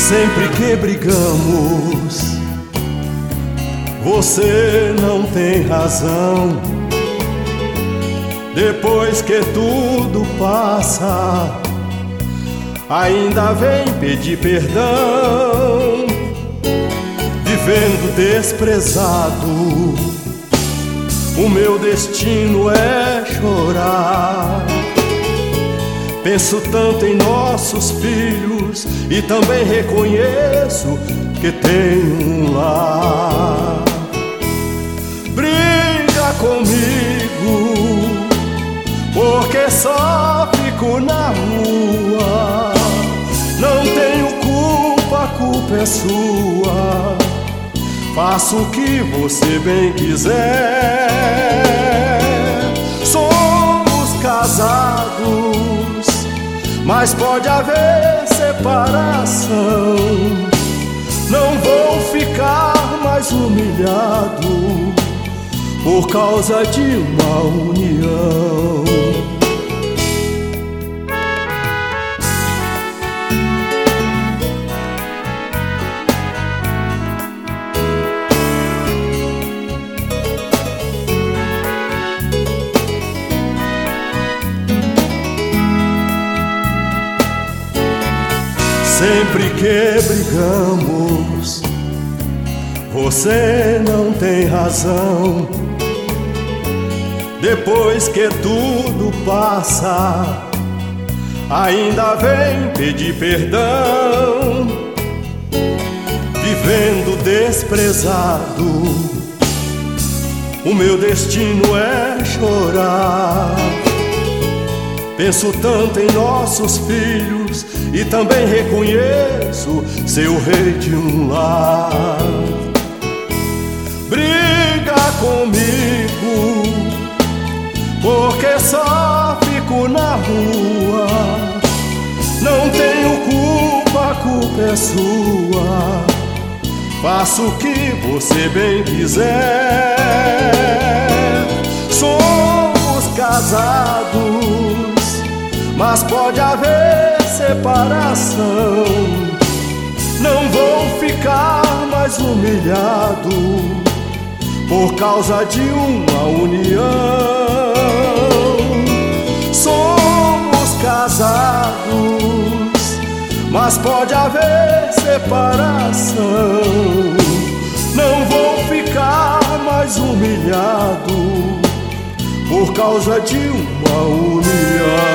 Sempre que brigamos, você não tem razão. Depois que tudo passa, ainda vem pedir perdão. Vivendo desprezado, o meu destino é chorar. Penso tanto em nossos filhos e também reconheço que tenho um lar. Briga comigo, porque só fico na rua. Não tenho culpa, a culpa é sua. Faço o que você bem quiser. Somos casados, mas pode haver separação. Não vou ficar mais humilhado por causa de uma união. Sempre que brigamos, você não tem razão. Depois que tudo passa, ainda vem pedir perdão. Vivendo desprezado, o meu destino é chorar. Penso tanto em nossos filhos e também reconheço ser o rei de um lar. Briga comigo, porque só fico na rua. Não tenho culpa, a culpa é sua. Faço o que você bem quiser. Somos casados, mas pode haver separação. Não vou ficar mais humilhado por causa de uma união. Somos casados, mas pode haver separação. Não vou ficar mais humilhado por causa de uma união.